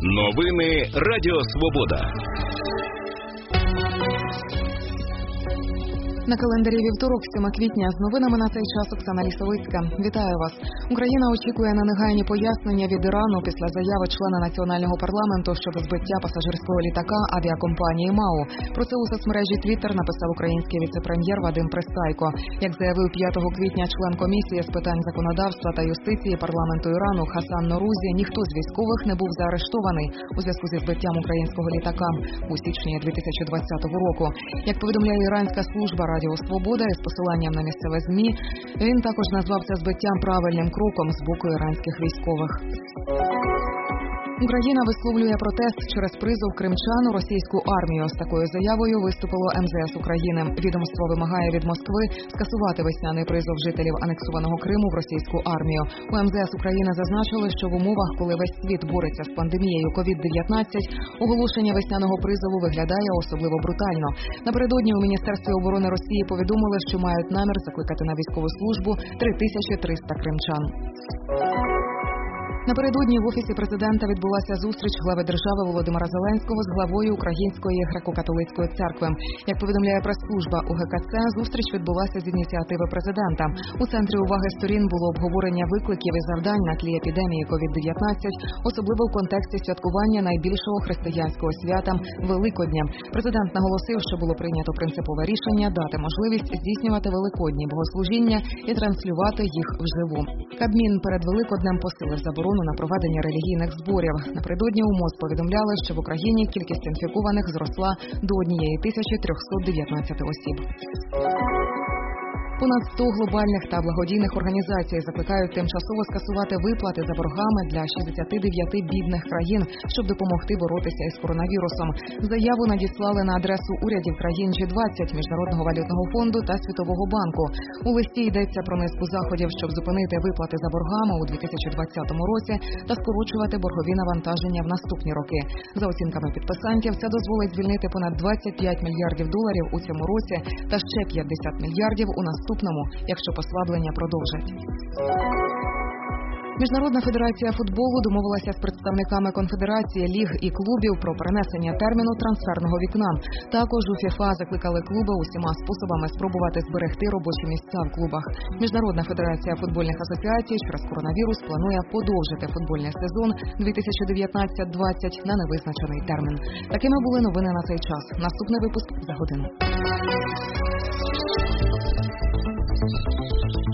Новини Радіо Свобода. На календарі вівторок, 7 квітня, з новинами на цей час Оксана Лісовицька. Вітаю вас. Україна очікує на негайні пояснення від Ірану після заяви члена національного парламенту щодо збиття пасажирського літака авіакомпанії МАУ. Про це у соцмережі Twitter написав український віце-прем'єр Вадим Пристайко. Як заявив 5 квітня член комісії з питань законодавства та юстиції парламенту Ірану Хасан Норузі, ніхто з військових не був заарештований у зв'язку зі збиттям українського літака у січні 2020 року. Як повідомляє іранська служба Радіо Свобода із посиланням на місцеве ЗМІ, він також назвав це збиттям правильним кроком з боку іранських військових. Україна висловлює протест через призов кримчан у російську армію. З такою заявою виступило МЗС України. Відомство вимагає від Москви скасувати весняний призов жителів анексованого Криму в російську армію. У МЗС України зазначили, що в умовах, коли весь світ бореться з пандемією COVID-19, оголошення весняного призову виглядає особливо брутально. Напередодні у Міністерстві оборони Росії повідомили, що мають намір закликати на військову службу 3300 кримчан. Напередодні в Офісі президента відбулася зустріч глави держави Володимира Зеленського з главою Української греко-католицької церкви. Як повідомляє прес-служба УГКЦ, зустріч відбулася з ініціативи президента. У центрі уваги сторін було обговорення викликів і завдань на тлі епідемії COVID-19, особливо в контексті святкування найбільшого християнського свята – Великодня. Президент наголосив, що було прийнято принципове рішення дати можливість здійснювати великодні богослужіння і транслювати їх вживу. Кабмін перед Великоднем посилив заборону на проведення релігійних зборів. Напередодні у МОЗ повідомляли, що в Україні кількість інфікованих зросла до 1319 осіб. Понад 100 глобальних та благодійних організацій закликають тимчасово скасувати виплати за боргами для 69 бідних країн, щоб допомогти боротися із коронавірусом. Заяву надіслали на адресу урядів країн G20, Міжнародного валютного фонду та Світового банку. У листі йдеться про низку заходів, щоб зупинити виплати за боргами у 2020 році та скорочувати боргові навантаження в наступні роки. За оцінками підписантів, це дозволить звільнити понад 25 мільярдів доларів у цьому році та ще 50 мільярдів у наступному, якщо послаблення продовжать. Міжнародна федерація футболу домовилася з представниками конфедерації, ліг і клубів про перенесення терміну трансферного вікна. Також у ФІФА закликали клуби усіма способами спробувати зберегти робочі місця в клубах. Міжнародна федерація футбольних асоціацій через коронавірус планує подовжити футбольний сезон 2019-20 на невизначений термін. Такими були новини на цей час. Наступний випуск за годину.